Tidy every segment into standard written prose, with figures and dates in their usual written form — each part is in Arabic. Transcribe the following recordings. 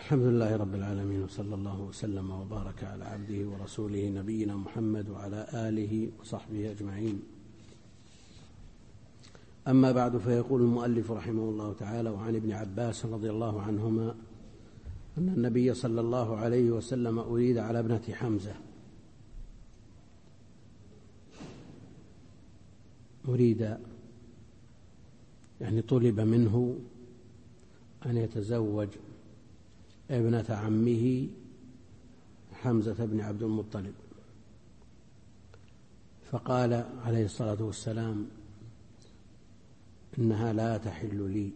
الحمد لله رب العالمين، وصلى الله وسلم وبارك على عبده ورسوله نبينا محمد وعلى آله وصحبه أجمعين. أما بعد، فيقول المؤلف رحمه الله تعالى: وعن ابن عباس رضي الله عنهما أن النبي صلى الله عليه وسلم أريد على ابنة حمزة، أريد يعني طلب منه أن يتزوج ابنة عمه حمزة بن عبد المطلب، فقال عليه الصلاة والسلام: إنها لا تحل لي،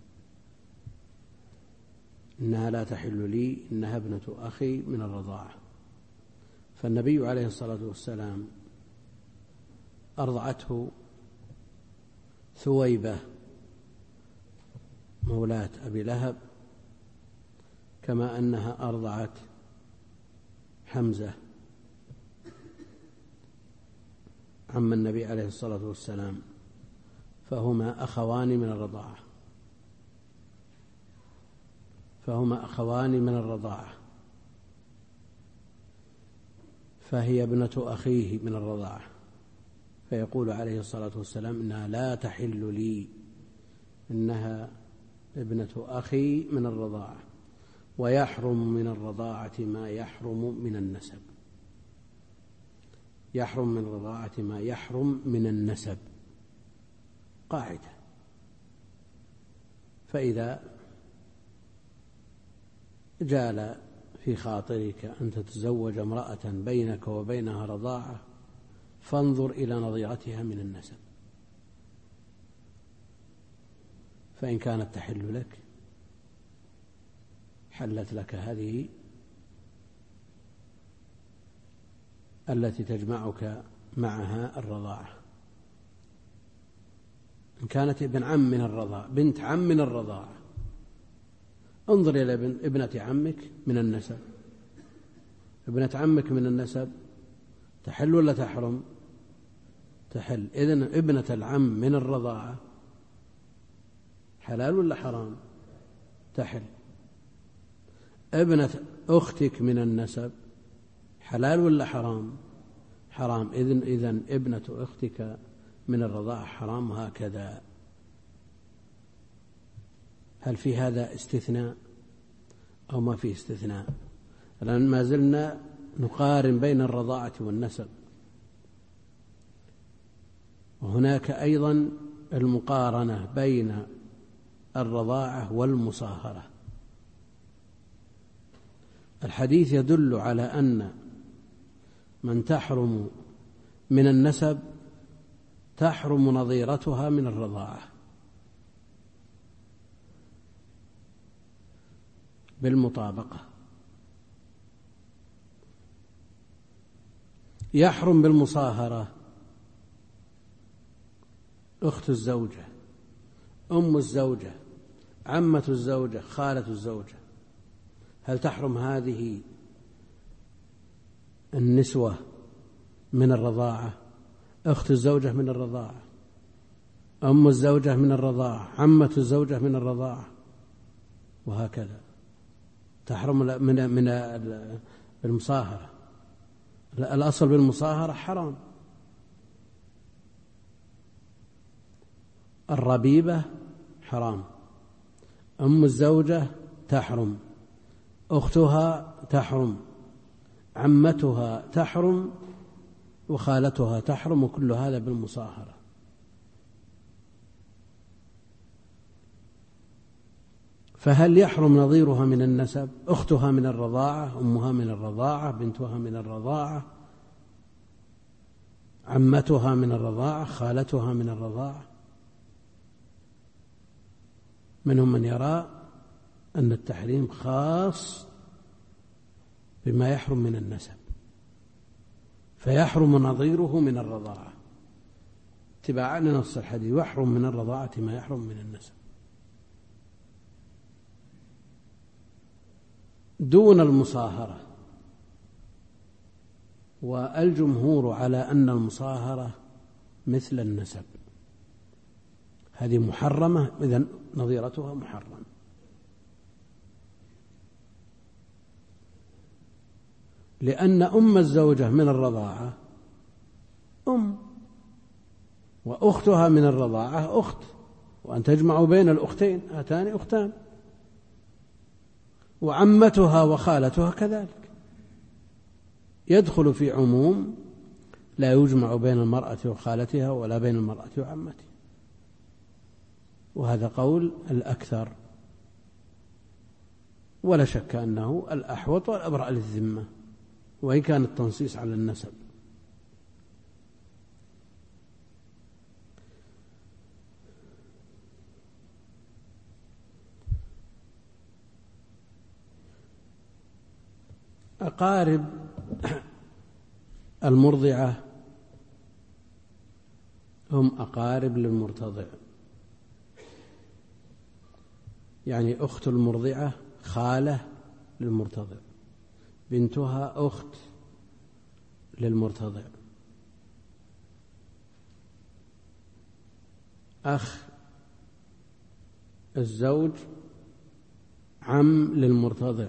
إنها لا تحل لي، إنها ابنة أخي من الرضاعة. فالنبي عليه الصلاة والسلام أرضعته ثويبة مولاة أبي لهب، كما أنها أرضعت حمزة عم النبي عليه الصلاة والسلام، فهما أخوان من الرضاعة، فهما أخوان من الرضاعة، فهي ابنة أخيه من الرضاعة. فيقول عليه الصلاة والسلام: إنها لا تحل لي، إنها ابنة أخي من الرضاعة، ويحرم من الرضاعة ما يحرم من النسب، يحرم من الرضاعة ما يحرم من النسب، قاعدة. فإذا جال في خاطرك أن تتزوج امرأة بينك وبينها رضاعة، فانظر إلى نظيرتها من النسب، فإن كانت تحل لك حلت لك هذه التي تجمعك معها الرضاعة. إن كانت ابن عم من الرضاعة، بنت عم من الرضاعة، انظر إلى ابنة عمك من النسب. ابنة عمك من النسب تحل ولا تحرم؟ تحل. إذن ابنة العم من الرضاعة حلال ولا حرام؟ تحل. ابنة أختك من النسب حلال ولا حرام؟ حرام. إذن ابنة أختك من الرضاعة حرام، وهكذا. هل في هذا استثناء أو ما في استثناء؟ الآن ما زلنا نقارن بين الرضاعة والنسب، وهناك أيضا المقارنة بين الرضاعة والمصاهرة. الحديث يدل على أن من تحرم من النسب تحرم نظيرتها من الرضاعة بالمطابقة. يحرم بالمصاهرة أخت الزوجة، أم الزوجة، عمة الزوجة، خالة الزوجة. هل تحرم هذه النسوة من الرضاعة؟ أخت الزوجة من الرضاعة، أم الزوجة من الرضاعة، عمة الزوجة من الرضاعة، وهكذا. تحرم من المصاهرة. الأصل بالمصاهرة حرام. الربيبة حرام، أم الزوجة تحرم، أختها تحرم، عمتها تحرم، وخالتها تحرم، وكل هذا بالمصاهرة. فهل يحرم نظيرها من النسب؟ أختها من الرضاعة، أمها من الرضاعة، بنتها من الرضاعة، عمتها من الرضاعة، خالتها من الرضاعة. منهم من يرى أن التحريم خاص بما يحرم من النسب، فيحرم نظيره من الرضاعة اتباعا لنص الحديث: يحرم من الرضاعة ما يحرم من النسب، دون المصاهرة. والجمهور على أن المصاهرة مثل النسب، هذه محرمة، إذن نظيرتها محرم. لأن أم الزوجة من الرضاعة أم، وأختها من الرضاعة أخت، وأن تجمع بين الأختين هاتان أختان، وعمتها وخالتها كذلك، يدخل في عموم لا يجمع بين المرأة وخالتها ولا بين المرأة وعمتها، وهذا قول الأكثر، ولا شك أنه الأحوط والأبرأ للذمة، وإن كان التنصيص على النسب. أقارب المرضعة هم أقارب للمرتضع، يعني أخت المرضعة خالة للمرتضع، بنتها أخت للمرتضع، أخ الزوج عم للمرتضع،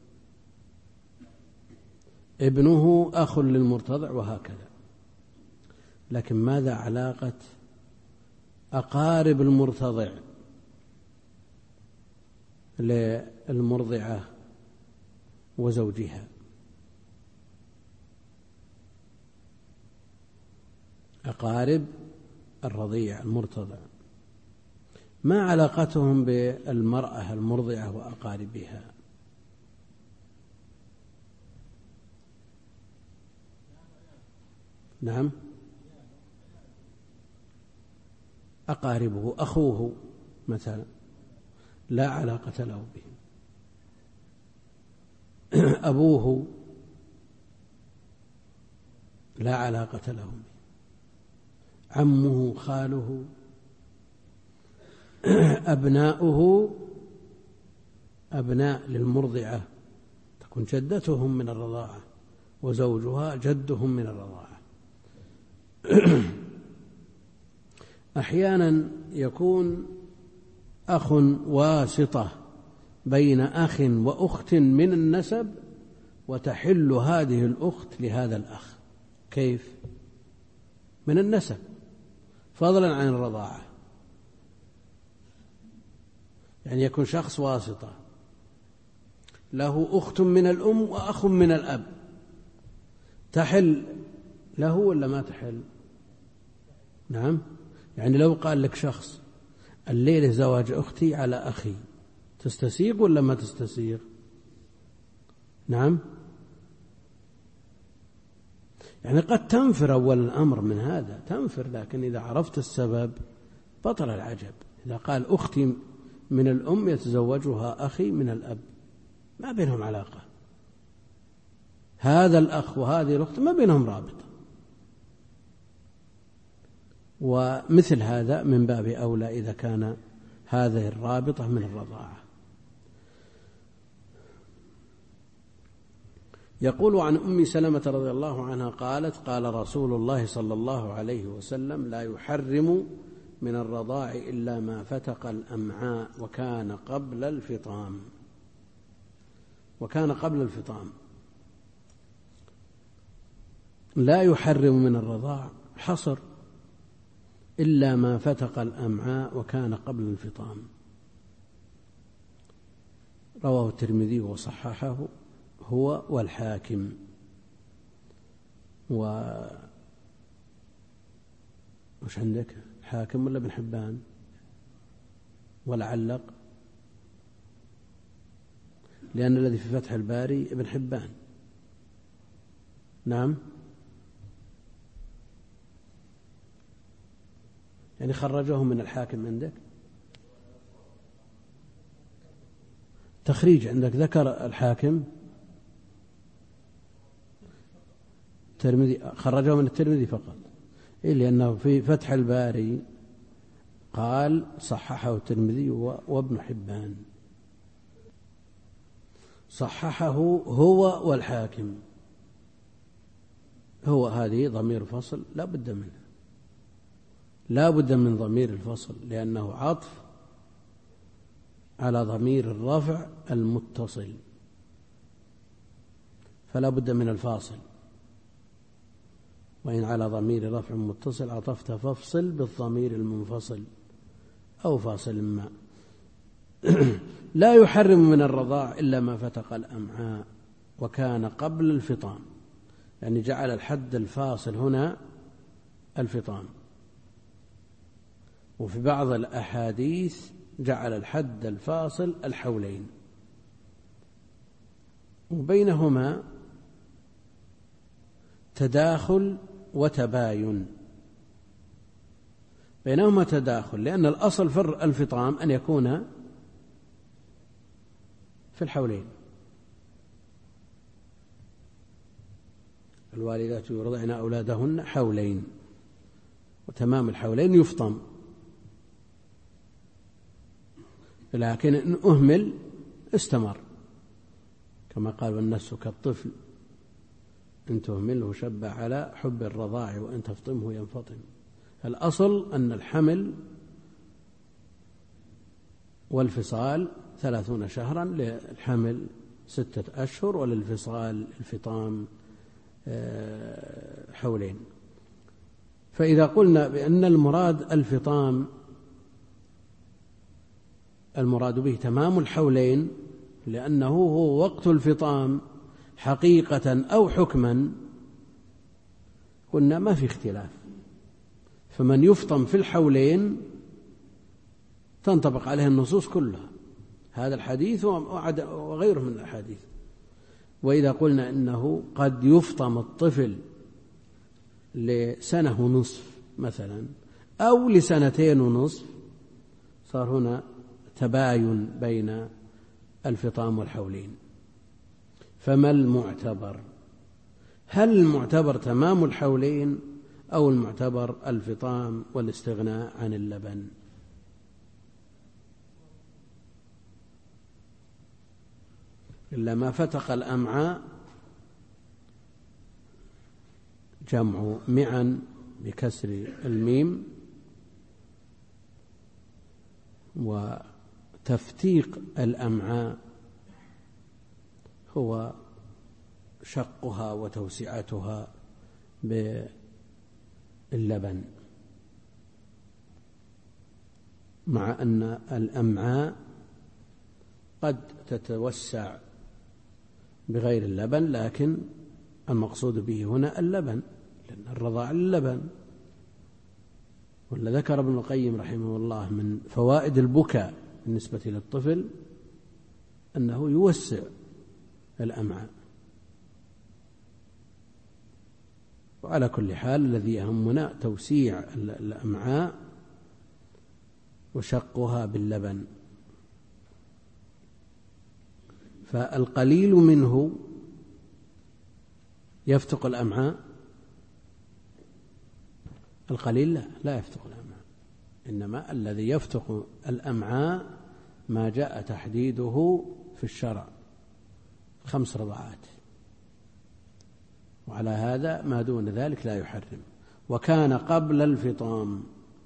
ابنه أخ للمرتضع، وهكذا. لكن ماذا علاقة أقارب المرتضع للمرضعة وزوجها؟ أقارب الرضيع المرتضع ما علاقتهم بالمرأة المرضعة وأقاربها؟ نعم، أقاربه أخوه مثلا لا علاقة له به، أبوه لا علاقة له به، عمه خاله، أبناؤه أبناء للمرضعة تكون جدتهم من الرضاعة، وزوجها جدهم من الرضاعة. أحيانا يكون أخ واسطة بين أخ وأخت من النسب، وتحل هذه الأخت لهذا الأخ. كيف؟ من النسب فضلا عن الرضاعة، يعني يكون شخص واسطة له أخت من الأم وأخ من الأب، تحل له ولا ما تحل؟ نعم، يعني لو قال لك شخص الليلة زواج أختي على أخي، تستسيغ ولا ما تستسيغ؟ نعم، يعني قد تنفر أول الأمر من هذا، تنفر، لكن إذا عرفت السبب بطل العجب. إذا قال أختي من الأم يتزوجها أخي من الأب، ما بينهم علاقة، هذا الأخ وهذه الأخت ما بينهم رابطة، ومثل هذا من باب أولى إذا كان هذه الرابطة من الرضاعة. يقول عن أم سلمة رضي الله عنها قالت: قال رسول الله صلى الله عليه وسلم: لا يحرم من الرضاع إلا ما فتق الأمعاء وكان قبل الفطام. وكان قبل الفطام، لا يحرم من الرضاع حصر إلا ما فتق الأمعاء وكان قبل الفطام. رواه الترمذي وصححه هو والحاكم. وش عندك؟ حاكم ولا ابن حبان؟ ولا علق؟ لأن الذي في فتح الباري ابن حبان. نعم، يعني خرجه من الحاكم عندك؟ تخريج عندك ذكر الحاكم؟ الترمذي خرجه من الترمذي فقط، لأنه في فتح الباري قال صححه الترمذي وابن حبان، صححه هو والحاكم. هو هذه ضمير فصل لا بد منه، لا بد من ضمير الفصل، لأنه عطف على ضمير الرفع المتصل، فلا بد من الفاصل. وإن على ضمير رفع متصل عطفت فافصل بالضمير المنفصل أو فاصل ما. لا يحرم من الرضاع إلا ما فتق الأمعاء وكان قبل الفطام، يعني جعل الحد الفاصل هنا الفطام. وفي بعض الأحاديث جعل الحد الفاصل الحولين، وبينهما تداخل وتباين، بينهما تداخل، لأن الأصل في الفطام أن يكون في الحولين. الوالدات يرضعن أولادهن حولين، وتمام الحولين يفطم. لكن إن أهمل استمر، كما قال والنفس كالطفل إن تهمله شب على حب الرضاع وإن تفطمه ينفطم. الأصل أن الحمل والفصال 30 شهرا، للحمل 6 أشهر، وللفصال الفطام حولين. فإذا قلنا بأن المراد الفطام المراد به تمام الحولين، لأنه هو وقت الفطام حقيقة أو حكما، قلنا ما في اختلاف. فمن يفطم في الحولين تنطبق عليه النصوص كلها، هذا الحديث وغيره من الأحاديث. وإذا قلنا إنه قد يفطم الطفل ل1.5 سنة مثلا أو ل2.5 سنة، صار هنا تباين بين الفطام والحولين. فما المعتبر؟ هل المعتبر تمام الحولين أو المعتبر الفطام والاستغناء عن اللبن؟ إلا ما فتق الأمعاء جمع معا بكسر الميم، وتفتيق الأمعاء هو شقها وتوسعتها باللبن، مع أن الأمعاء قد تتوسع بغير اللبن، لكن المقصود به هنا اللبن، لأن الرضاع اللبن. ولا ذكر ابن القيم رحمه الله من فوائد البكاء بالنسبة للطفل أنه يوسع الأمعاء. وعلى كل حال الذي يهمنا توسيع الأمعاء وشقها باللبن. فالقليل منه يفتق الأمعاء، القليل لا يفتق الأمعاء، إنما الذي يفتق الأمعاء ما جاء تحديده في الشرع 5 رضعات، وعلى هذا ما دون ذلك لا يحرم. وكان قبل الفطام.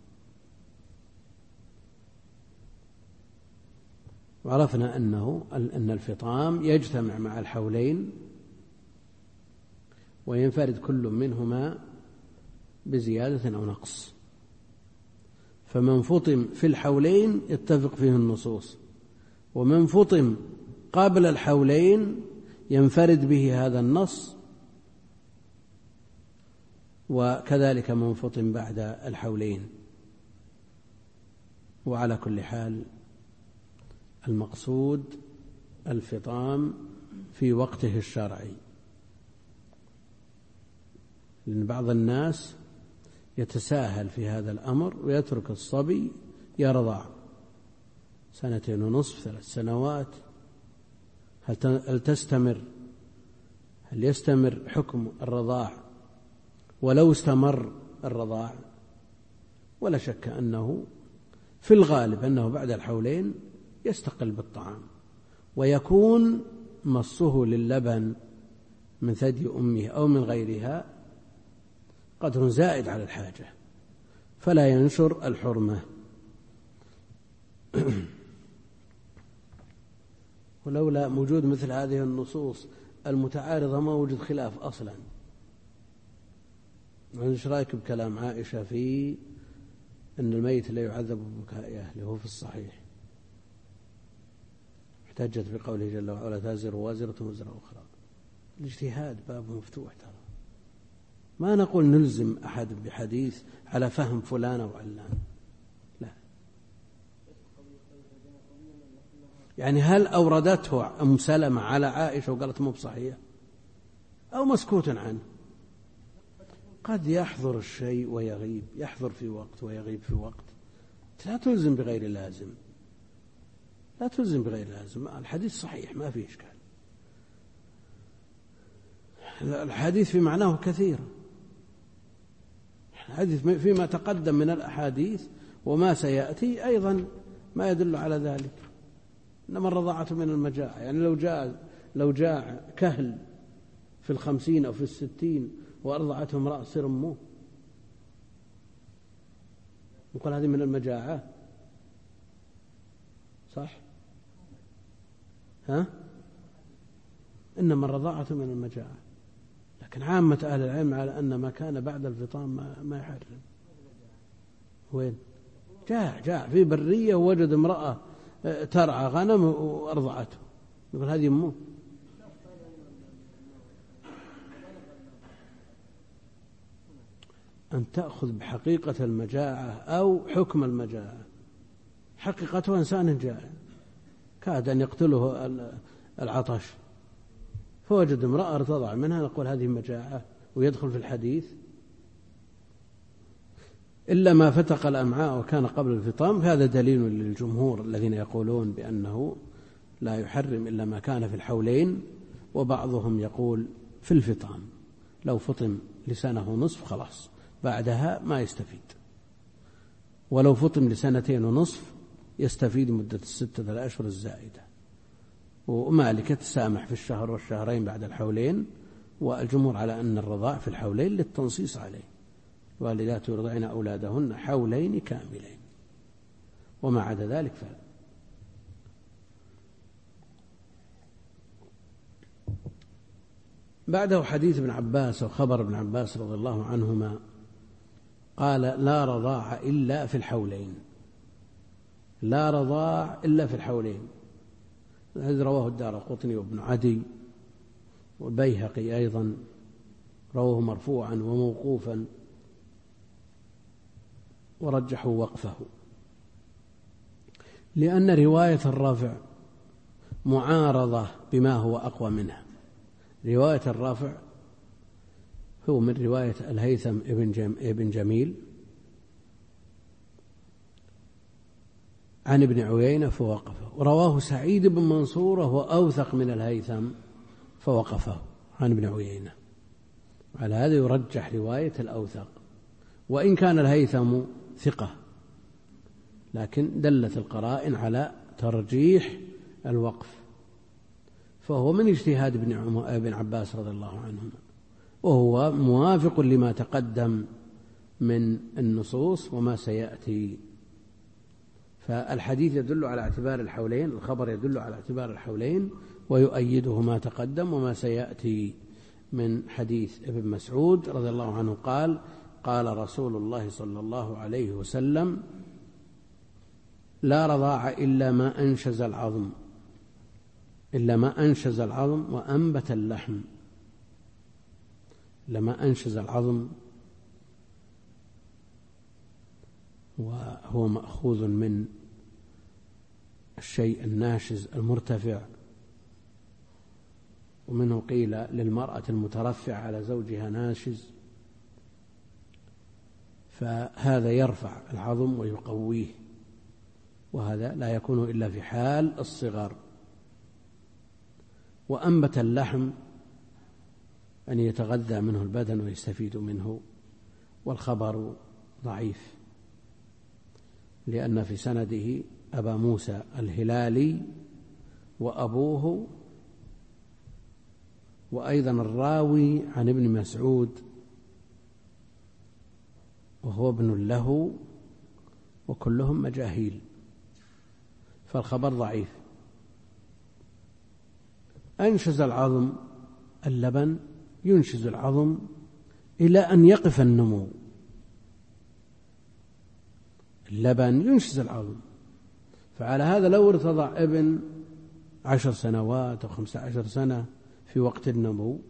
وعرفنا أن الفطام يجتمع مع الحولين وينفرد كل منهما بزيادة أو نقص. فمن فطم في الحولين يتفق فيه النصوص، ومن فطم قبل الحولين ينفرد به هذا النص، وكذلك من فطم بعد الحولين. وعلى كل حال المقصود الفطام في وقته الشرعي، لأن بعض الناس يتساهل في هذا الأمر ويترك الصبي يرضع 2.5 سنة 3 سنوات. هل تستمر؟ هل يستمر حكم الرضاع ولو استمر الرضاع؟ ولا شك أنه في الغالب أنه بعد الحولين يستقل بالطعام، ويكون مصه للبن من ثدي أمه أو من غيرها قدر زائد على الحاجة، فلا ينشر الحرمة. ولولا وجود مثل هذه النصوص المتعارضة ما وجد خلاف أصلا. ايش رايك بكلام عائشة في أن الميت لا يعذب ببكاء أهله؟ هو في الصحيح. احتجت بقوله جل وعلا تزر وازرة وزر أخرى. الاجتهاد باب مفتوح ترى، ما نقول نلزم أحد بحديث على فهم فلان أو علان، لا. يعني هل أوردته أم سلمة على عائشة وقالت مو بصحيح أو مسكوت عنه؟ قد يحضر الشيء ويغيب، يحضر في وقت ويغيب في وقت. لا تلزم بغير لازم، لا تلزم بغير لازم. الحديث صحيح ما فيه إشكال، الحديث في معناه كثير. الحديث فيما تقدم من الأحاديث وما سيأتي أيضا ما يدل على ذلك. إنما الرضاعة من المجاعة، يعني لو جاء كهل في 50 أو في 60 وأرضعته امرأة صير أمه، نقول هذه من المجاعة، صح؟ ها؟ إنما الرضاعة من المجاعة. لكن عامة أهل العلم على أن ما كان بعد الفطام ما يحرم. وين؟ جاء في برية ووجد امرأة ترعى غنم وأرضعته، يقول هذه أمه. أن تأخذ بحقيقة المجاعة أو حكم المجاعة. حقيقته إنسان جائع كاد أن يقتله العطش، فوجد امرأة ارتضع منها، نقول هذه مجاعة ويدخل في الحديث. إلا ما فتق الأمعاء وكان قبل الفطام، فهذا دليل للجمهور الذين يقولون بأنه لا يحرم إلا ما كان في الحولين. وبعضهم يقول في الفطام لو فطم لسنة ونصف خلاص، بعدها ما يستفيد. ولو فطم لسنتين ونصف يستفيد مدة 6 أشهر الزائدة. ومالكة تسامح في الشهر والشهرين بعد الحولين، والجمهور على أن الرضاع في الحولين للتنصيص عليه. والدات يرضعن أولادهن حولين كاملين، وما عدا ذلك فلا. بعده حديث ابن عباس وخبر ابن عباس رضي الله عنهما قال لا رضاع إلا في الحولين، لا رضاع إلا في الحولين. هذا رواه الدارقطني وابن عدي والبيهقي أيضا، رواه مرفوعا وموقوفا ورجحوا وقفه، لأن رواية الرافع معارضة بما هو أقوى منها. رواية الرافع هو من رواية الهيثم ابن جميل عن ابن عيينة فوقفه، ورواه سعيد بن منصور وهو أوثق من الهيثم فوقفه عن ابن عيينة. على هذا يرجح رواية الأوثق، وإن كان الهيثم ثقة، لكن دلت القرائن على ترجيح الوقف، فهو من اجتهاد ابن عباس رضي الله عنهما، وهو موافق لما تقدم من النصوص وما سيأتي. فالحديث يدل على اعتبار الحولين، الخبر يدل على اعتبار الحولين، ويؤيده ما تقدم وما سيأتي من حديث ابن مسعود رضي الله عنه قال قال رسول الله صلى الله عليه وسلم لا رضاع إلا ما أنشز العظم، إلا ما أنشز العظم وأنبت اللحم. لما أنشز العظم وهو مأخوذ من الشيء الناشز المرتفع، ومنه قيل للمرأة المترفع على زوجها ناشز، فهذا يرفع العظم ويقويه، وهذا لا يكون إلا في حال الصغر. وأنبت اللحم أن يتغذى منه البدن ويستفيد منه. والخبر ضعيف لأن في سنده أبا موسى الهلالي وأبوه، وأيضا الراوي عن ابن مسعود وهو ابن له، وكلهم مجاهيل، فالخبر ضعيف. أنشز العظم اللبن ينشز العظم إلى أن يقف النمو. اللبن ينشز العظم، فعلى هذا لو ارتضع ابن 10 سنوات أو 15 سنة في وقت النمو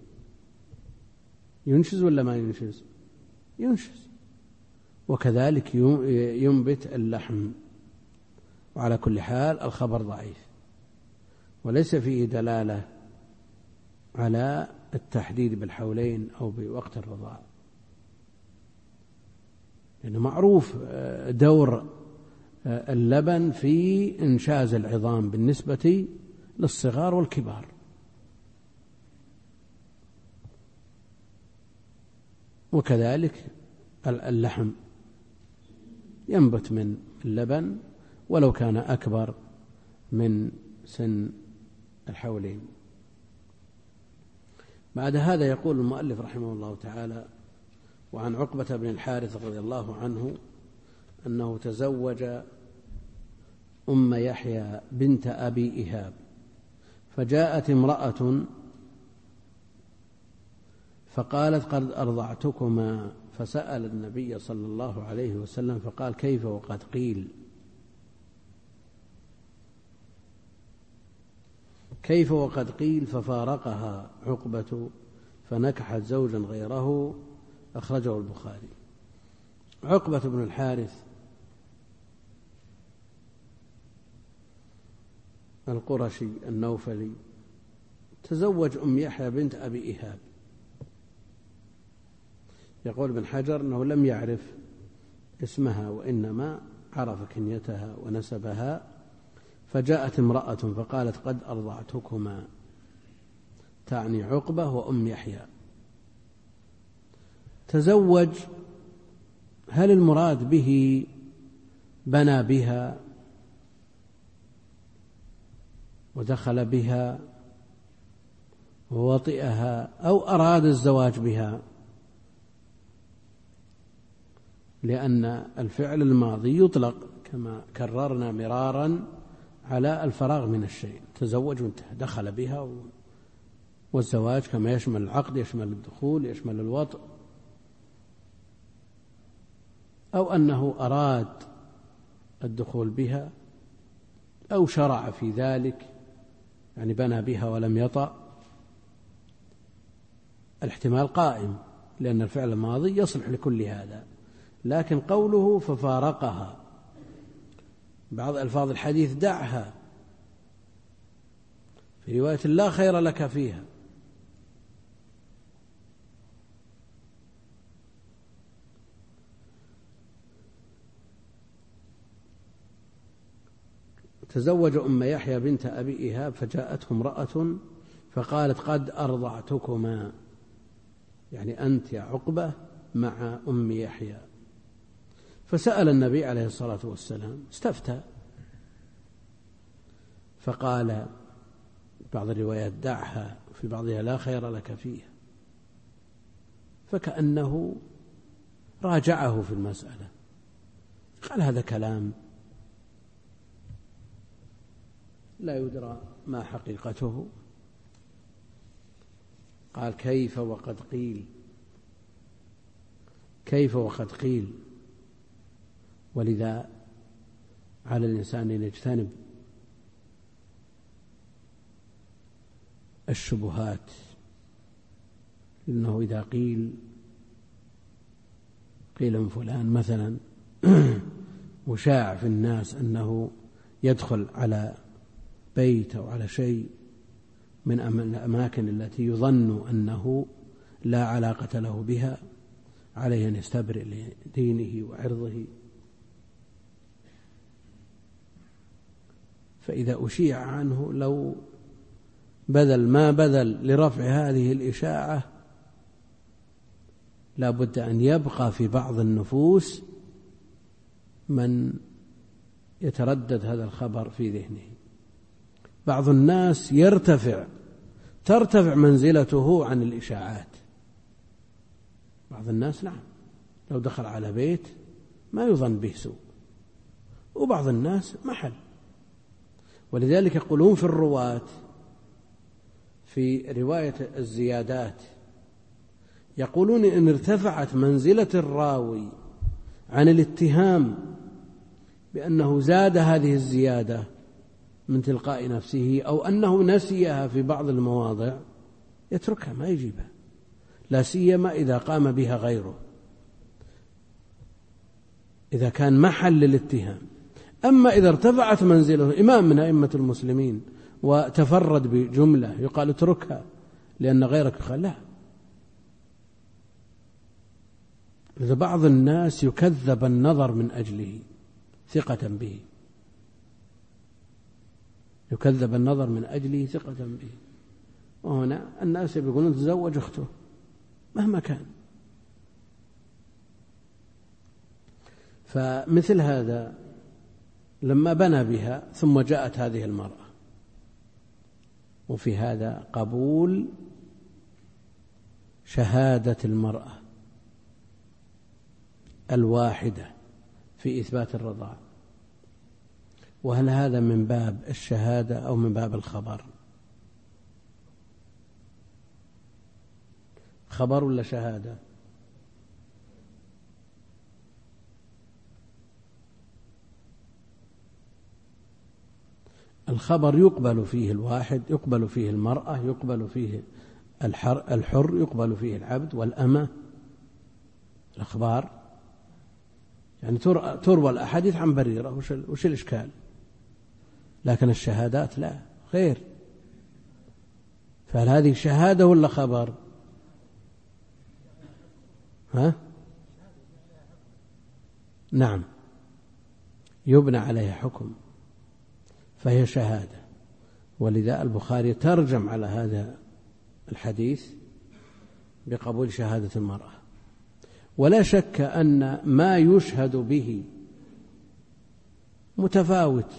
ينشز ولا ما ينشز؟ ينشز. وكذلك ينبت اللحم. وعلى كل حال الخبر ضعيف وليس فيه دلالة على التحديد بالحولين أو بوقت الرضاعة، لأنه معروف دور اللبن في إنشاز العظام بالنسبة للصغار والكبار. وكذلك اللحم ينبت من اللبن ولو كان أكبر من سن الحولين. بعد هذا يقول المؤلف رحمه الله تعالى: وعن عقبة بن الحارث رضي الله عنه أنه تزوج أم يحيى بنت أبي إيهاب، فجاءت امرأة فقالت: قد أرضعتكما، فسأل النبي صلى الله عليه وسلم فقال: كيف وقد قيل؟ كيف وقد قيل؟ ففارقها عقبة فنكحت زوجا غيره. أخرجه البخاري. عقبة بن الحارث القرشي النوفلي تزوج أم يحيى بنت أبي إيهاب. يقول ابن حجر أنه لم يعرف اسمها وإنما عرف كنيتها ونسبها. فجاءت امرأة فقالت: قد أرضعتكما، تعني عقبة وأم يحيى. تزوج، هل المراد به بنى بها ودخل بها ووطئها أو أراد الزواج بها؟ لأن الفعل الماضي يطلق كما كررنا مرارا على الفراغ من الشيء. تزوج وانتهى، دخل بها. والزواج كما يشمل العقد يشمل الدخول يشمل الوطء. أو أنه أراد الدخول بها أو شرع في ذلك، يعني بنى بها ولم يطأ. الاحتمال قائم لأن الفعل الماضي يصلح لكل هذا. لكن قوله ففارقها، بعض ألفاظ الحديث دعها، في رواية لا خير لك فيها. تزوج أم يحيى بنت أبي إيهاب فجاءته امرأة فقالت: قد أرضعتكما، يعني أنت يا عقبة مع أم يحيى. فسأل النبي عليه الصلاة والسلام، استفتى، فقال بعض الروايات دعها، في بعضها لا خير لك فيها، فكأنه راجعه في المسألة. قال هذا كلام لا يدرى ما حقيقته. قال: كيف وقد قيل، كيف وقد قيل. ولذا على الإنسان أن يجتنب الشبهات، إنه إذا قيل من فلان مثلا وشاع في الناس أنه يدخل على بيت أو على شيء من الأماكن التي يظن أنه لا علاقة له بها، عليه أن يستبرئ لدينه وعرضه. فإذا أشيع عنه لو بذل ما بذل لرفع هذه الإشاعة، لا بد أن يبقى في بعض النفوس من يتردد هذا الخبر في ذهنه. بعض الناس ترتفع منزلته عن الإشاعات. بعض الناس نعم لو دخل على بيت ما يظن به سوء، وبعض الناس محل. ولذلك يقولون في الرواة في رواية الزيادات يقولون إن ارتفعت منزلة الراوي عن الاتهام بأنه زاد هذه الزيادة من تلقاء نفسه أو أنه نسيها في بعض المواضع يتركها ما يجيبها، لا سيما إذا قام بها غيره، إذا كان محل للاتهام. أما إذا ارتفعت منزله إمام من أئمة المسلمين وتفرد بجملة يقال اتركها لأن غيرك قال لا. إذا بعض الناس يكذب النظر من أجله ثقة به، يكذب النظر من أجله ثقة به، وهنا الناس يقولون تزوج أخته مهما كان. فمثل هذا لما بنى بها ثم جاءت هذه المرأة، وفي هذا قبول شهادة المرأة الواحدة في إثبات الرضاع. وهل هذا من باب الشهادة أو من باب الخبر؟ خبر ولا شهادة؟ الخبر يقبل فيه الواحد، يقبل فيه المرأة، يقبل فيه الحر، يقبل فيه العبد والأمة. الأخبار يعني تروى الأحاديث عن بريرة، وش الإشكال؟ لكن الشهادات لا، غير. فهل هذه شهادة ولا خبر؟ نعم، يبنى عليها حكم، فهي شهادة. ولذا البخاري ترجم على هذا الحديث بقبول شهادة المرأة. ولا شك أن ما يشهد به متفاوت،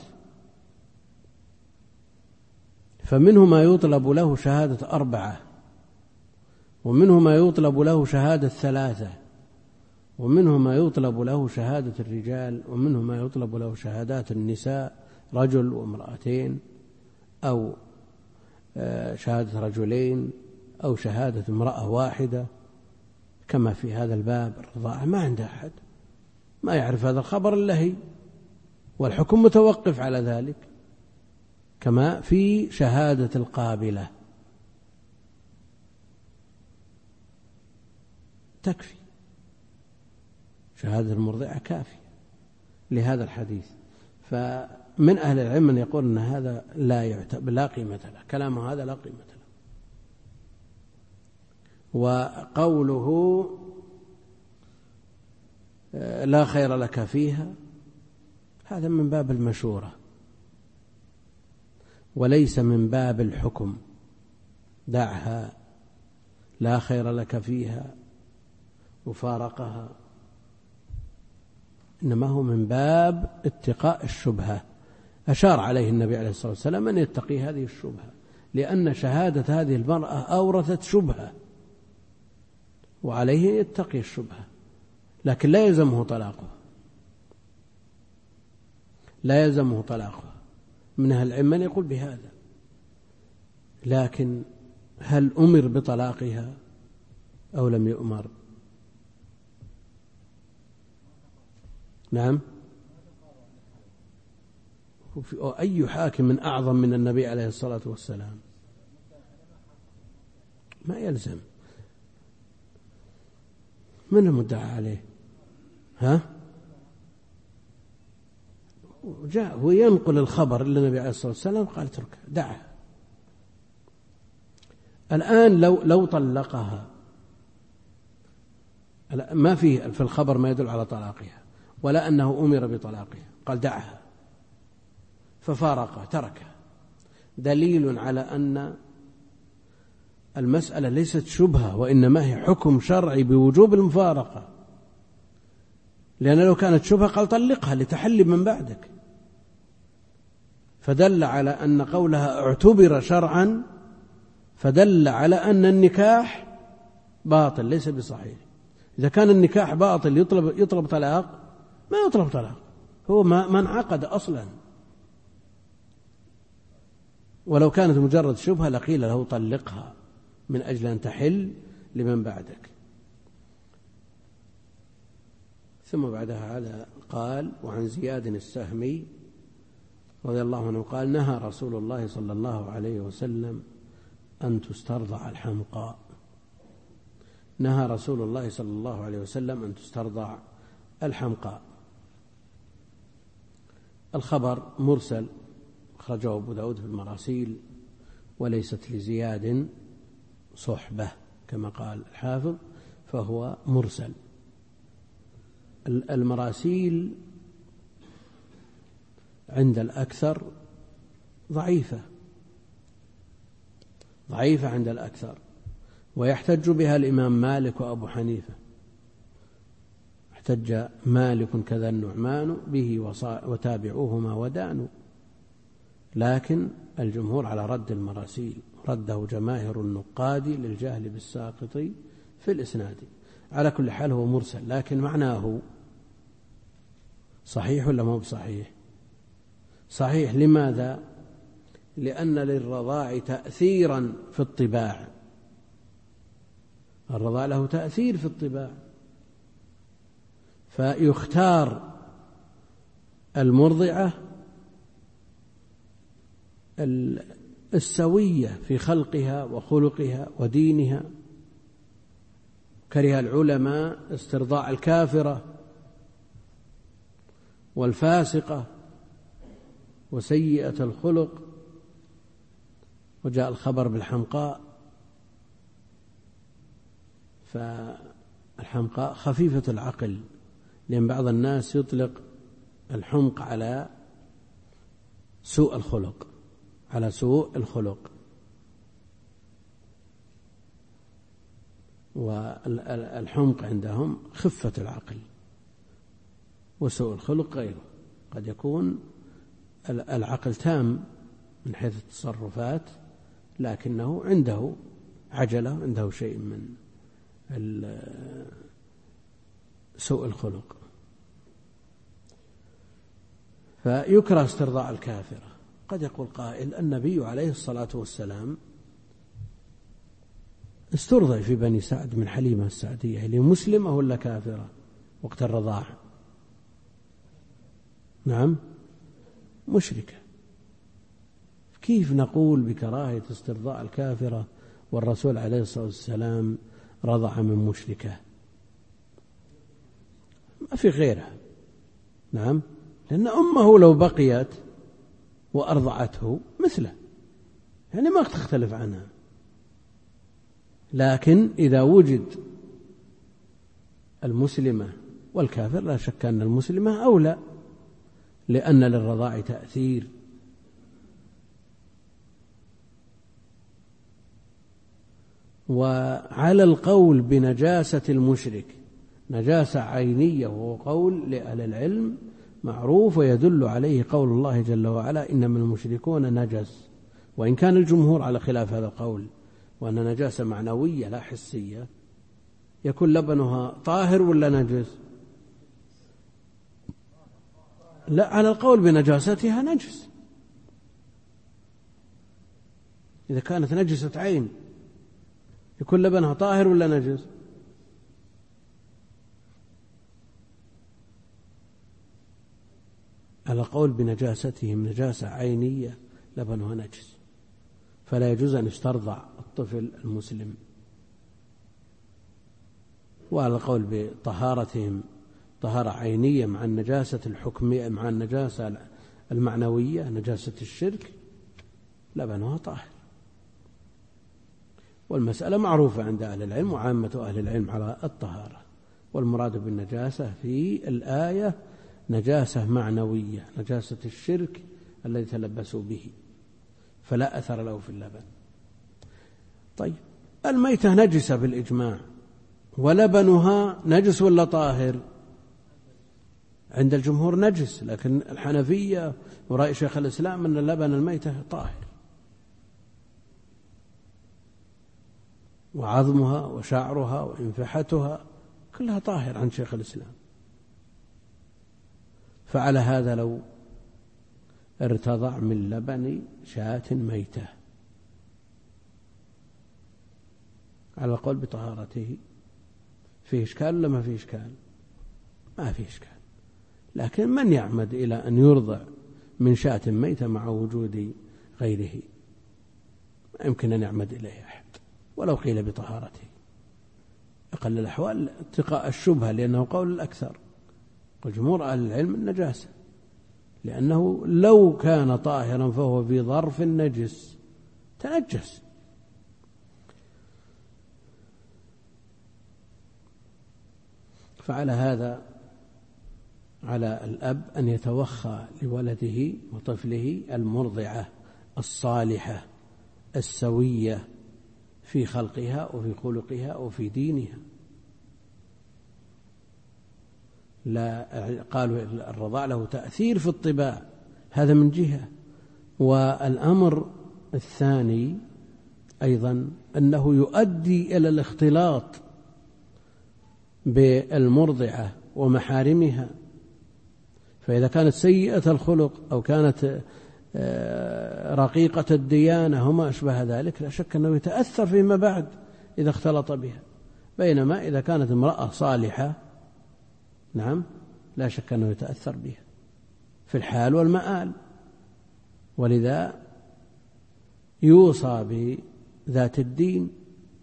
فمنه ما يطلب له شهادة 4، ومنه ما يطلب له شهادة 3، ومنه ما يطلب له شهادة الرجال، ومنه ما يطلب له شهادات النساء، رجل وامرأتين، أو شهادة رجلين، أو شهادة امرأة واحدة، كما في هذا الباب الرضاعة ما عند أحد ما يعرف هذا الخبر إلا هي، والحكم متوقف على ذلك، كما في شهادة القابلة تكفي، شهادة المرضعة كافية لهذا الحديث. فمن أهل العلم من يقول أن هذا لا قيمة له، كلامه هذا لا قيمة له. وقوله لا خير لك فيها هذا من باب المشورة وليس من باب الحكم. دعها، لا خير لك فيها، وفارقها، إنما هو من باب اتقاء الشبهة. أشار عليه النبي عليه الصلاة والسلام أن يتقي هذه الشبهة، لأن شهادة هذه المرأة أورثت شبهة، وعليه يتقي الشبهة، لكن لا يلزمه طلاقها، لا يلزمه طلاقها. من أهل العلم من يقول بهذا، لكن هل أمر بطلاقها أو لم يؤمر؟ نعم. أي حاكم أعظم من النبي عليه الصلاة والسلام؟ ما يلزم. من المدعى عليه؟ جاء هو ينقل الخبر إلى النبي عليه الصلاة والسلام قال اتركها، دعها. الآن لو طلقها، ما في الخبر ما يدل على طلاقها ولا أنه أمر بطلاقها، قال دعها ففارقها تركها، دليل على أن المسألة ليست شبهة، وإنما هي حكم شرعي بوجوب المفارقة. لأن لو كانت شبهة قال طلقها لتحلي من بعدك، فدل على أن قولها اعتبر شرعا، فدل على أن النكاح باطل ليس بصحيح. إذا كان النكاح باطل يطلب طلاق؟ ما يطلب طلاق، هو ما انعقد أصلا. ولو كانت مجرد شبهة لقيل له طلقها من أجل أن تحل لمن بعدك. ثم بعدها هذا قال: وعن زياد السهمي رضي الله عنه قال: نهى رسول الله صلى الله عليه وسلم أن تسترضع الحمقاء. نهى رسول الله صلى الله عليه وسلم أن تسترضع الحمقاء. الخبر مرسل، أخرجه أبو داود في المراسيل، وليست لزياد صحبة كما قال الحافظ، فهو مرسل. المراسيل عند الأكثر ضعيفة عند الأكثر، ويحتج بها الإمام مالك وأبو حنيفة. احتج مالك كذا النعمان به وتابعوهما ودانوا، لكن الجمهور على رد المراسيل، رده جماهر النقاد للجهل بالساقط في الإسناد. على كل حال هو مرسل، لكن معناه صحيح ولا مو بصحيح؟ صحيح. لماذا؟ لأن للرضاع تأثيرا في الطباع، الرضاع له تأثير في الطباع، فيختار المرضعة السوية في خلقها وخلقها ودينها. كره العلماء استرضاع الكافرة والفاسقة وسيئة الخلق، وجاء الخبر بالحمقاء. فالحمقاء خفيفة العقل، لأن بعض الناس يطلق الحمق على سوء الخلق، والحمق عندهم خفة العقل، وسوء الخلق غيره. قد يكون العقل تام من حيث التصرفات، لكنه عنده عجلة، عنده شيء من سوء الخلق. فيكره استرضاع الكافرة. قد يقول قائل: النبي عليه الصلاة والسلام استرضع في بني سعد من حليمة السعدية، هي مسلمة ولا كافرة وقت الرضاع؟ نعم، مشركة. كيف نقول بكراهية استرضاع الكافرة والرسول عليه الصلاة والسلام رضع من مشركة؟ ما في غيرها. نعم، لأن أمه لو بقيت وأرضعته مثله، يعني ما تختلف عنها. لكن إذا وجد المسلمة والكافر لا شك أن المسلمة أولى، لأن للرضاع تأثير. وعلى القول بنجاسة المشرك نجاسة عينية، وهو قول لأهل العلم معروف، ويدل عليه قول الله جل وعلا: إنما المشركون نجس. وإن كان الجمهور على خلاف هذا القول، وأن نجاسة معنوية لا حسية، يكون لبنها طاهر ولا نجس؟ لا، على القول بنجاستها نجس. إذا كانت نجسة عين يكون لبنها طاهر ولا نجس؟ على قول بنجاستهم نجاسة عينية لبنها نجس، فلا يجوز أن يسترضع الطفل المسلم. وعلى قول بطهارتهم طهارة عينية مع النجاسة الحكمية، مع النجاسة المعنوية نجاسة الشرك، لبنها طاهر. والمسألة معروفة عند أهل العلم، وعامة أهل العلم على الطهارة. والمراد بالنجاسة في الآية نجاسة معنوية، نجاسة الشرك الذي تلبسوا به، فلا أثر له في اللبن. طيب، الميتة نجسة بالإجماع، ولبنها نجس ولا طاهر؟ عند الجمهور نجس، لكن الحنفية ورأي شيخ الإسلام أن لبن الميتة طاهر، وعظمها وشعرها وإنفحتها كلها طاهر عند شيخ الإسلام. فعلى هذا لو ارتضع من لبن شاة ميتة، على القول بطهارته. فيه إشكال ولا ما فيه إشكال؟ ما فيه إشكال. لكن من يعمد إلى أن يرضع من شاة ميتة مع وجود غيره؟ ما يمكن أن يعمد إليه أحد ولو قيل بطهارته. أقل الأحوال اتقاء الشبهة، لأنه قول الأكثر وجمهور أهل العلم النجاسة، لأنه لو كان طاهرا فهو في ظرف النجس تنجس. فعلى هذا على الأب أن يتوخى لولده وطفله المرضعة الصالحة السوية في خلقها وفي خلقها وفي دينها. لا قالوا الرضاع له تأثير في الطباع، هذا من جهة. والأمر الثاني أيضا أنه يؤدي إلى الاختلاط بالمرضعة ومحارمها، فإذا كانت سيئة الخلق أو كانت رقيقة الديانة وما أشبه ذلك لا شك أنه يتأثر فيما بعد إذا اختلط بها. بينما إذا كانت امرأة صالحة نعم لا شك أنه يتأثر بها في الحال والمآل. ولذا يوصى بذات الدين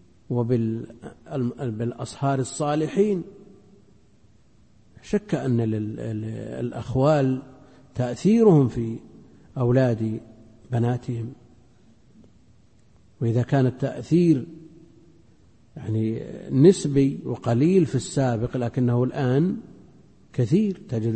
وبالأصهار الصالحين. شك أن الأخوال تأثيرهم في أولاد بناتهم، وإذا كان التأثير يعني نسبي وقليل في السابق لكنه الآن كثير، تجد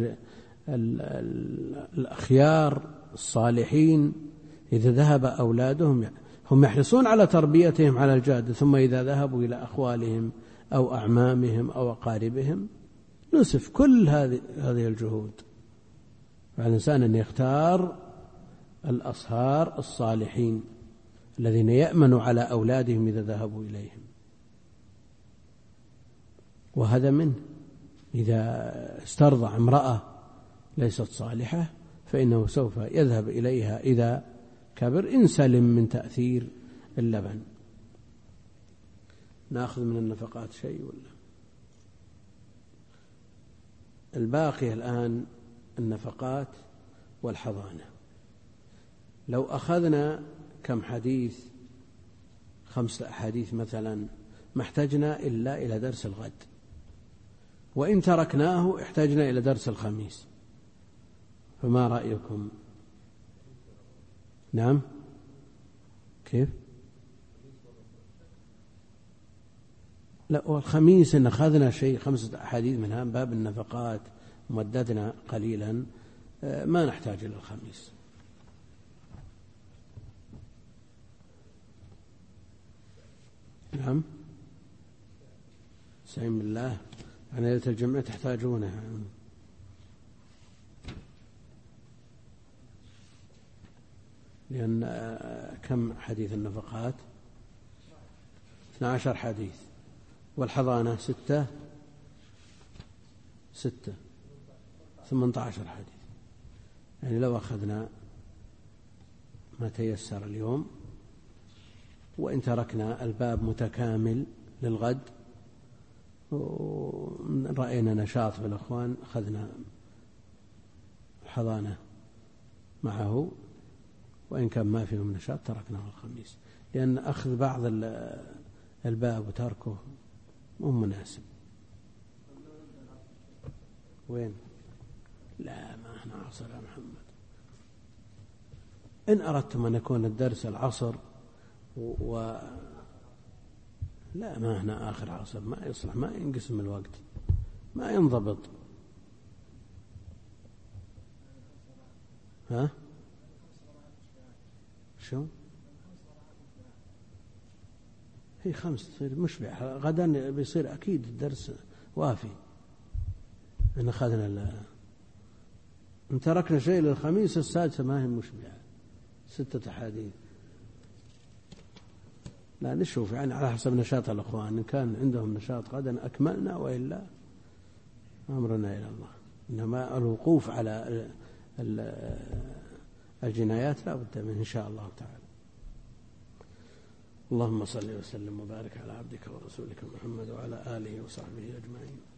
الأخيار الصالحين إذا ذهب أولادهم هم يحرصون على تربيتهم على الجادة، ثم إذا ذهبوا إلى أخوالهم أو أعمامهم أو أقاربهم نسف كل هذه الجهود. فالإنسان أن يختار الأصهار الصالحين الذين يأمنوا على أولادهم إذا ذهبوا إليهم. وهذا منه إذا استرضع امرأة ليست صالحة فإنه سوف يذهب إليها إذا كبر إن سلم من تأثير اللبن. نأخذ من النفقات شيء ولا الباقي الآن النفقات والحضانة. لو أخذنا كم حديث 5 أحاديث مثلا ما احتجنا إلا إلى درس الغد، وإن تركناه احتجنا إلى درس الخميس، فما رأيكم؟ نعم كيف؟ لا والخميس إن أخذنا شيء 5 أحاديث منها باب النفقات مددنا قليلا ما نحتاج إلى الخميس. نعم سعيم بالله يعني ليلة الجمعة تحتاجونها. لأن كم حديث النفقات 12 حديث، والحضانة 18 حديث. يعني لو أخذنا ما تيسر اليوم وإن تركنا الباب متكامل للغد رأينا نشاط في الأخوان أخذنا الحضانة معه، وإن كان ما فيهم نشاط تركناه الخميس، لأن أخذ بعض الباب وتركه مو مناسب. وين؟ لا ما احنا عصر يا محمد. إن أردتم أن يكون الدرس العصر لا ما احنا آخر عصر ما يصلح، ما ينقسم الوقت ما ينضبط. ها شو هي 5 تصير مشبع، غدا بيصير أكيد الدرس وافي. إن أخذنا إن تركنا شيء للخميس السادسة ما هي مشبعة 6 أحاديث. لا نشوف يعني على حسب نشاط الأخوان، إن كان عندهم نشاط غدا أكملنا وإلا أمرنا إلى الله. إنما الوقوف على الجنايات لا بد منه إن شاء الله تعالى. اللهم صل وسلم وبارك على عبدك ورسولك محمد وعلى آله وصحبه أجمعين.